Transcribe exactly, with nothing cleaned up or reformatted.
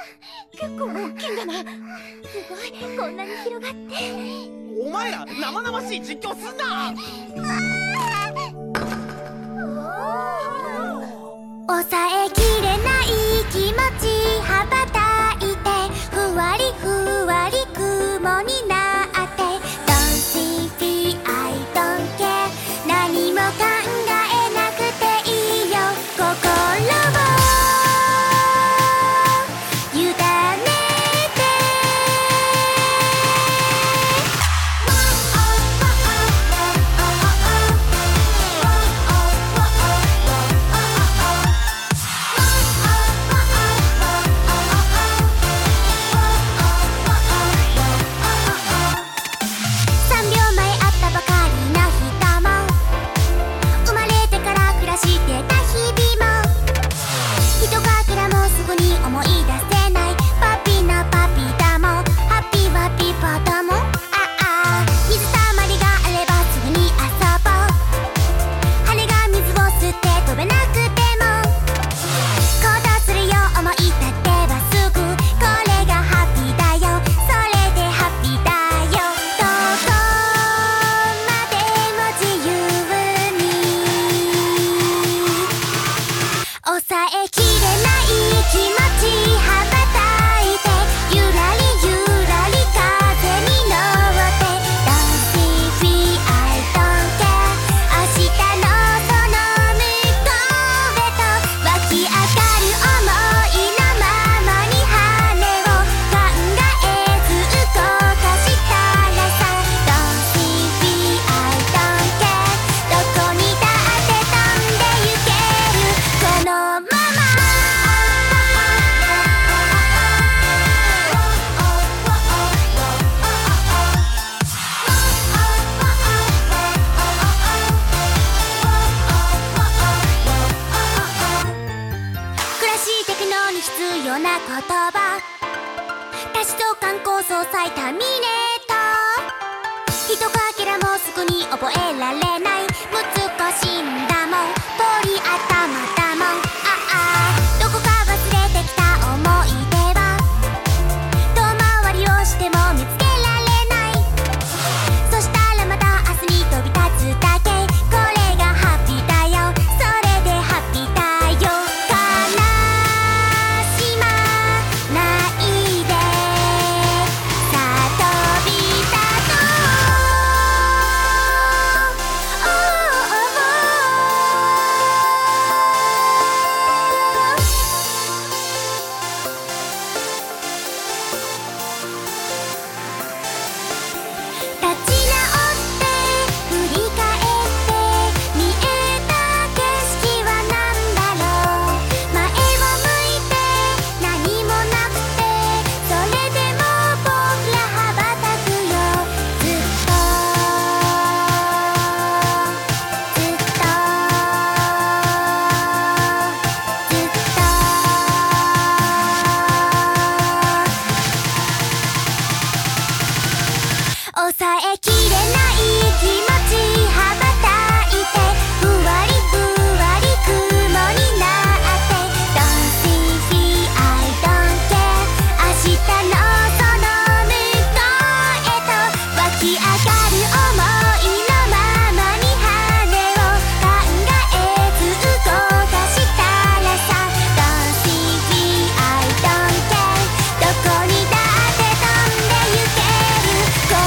結構大きいんだな。すごい、こんなに広がって。 お前ら生々しい実況すんな。 抑えきれない気持ち羽ばたいて、ふわりふわり雲になって Don't see me, I don't care 何も考えなくていいよ、心を委ねて。さんびょうまえ会ったばかりの人も、生まれてから暮らしてた日々も、ひとかけらもすぐに思い出せないパピのパピだもん、ハッピーはピーポーだもん。ああ水たまりがあればすぐに遊ぼう、羽が水を吸って飛べなくても行動するよ、思い立てばすぐ、これがハッピーだよ、それでハッピーだよ。どこまでも自由に抑えきれない気持ち羽ばたいて、ゆらりゆらり風に乗って Don't see me, I don't care 明日のその向こうへと湧き上がる想いのままに羽を考えず動かしたらさ Don't see me, I don't care どこにだって飛んでゆける、このまま暮らしテクノに必要な言葉、多子相関構想最多ミネート、ひとかけらもすぐに覚えられない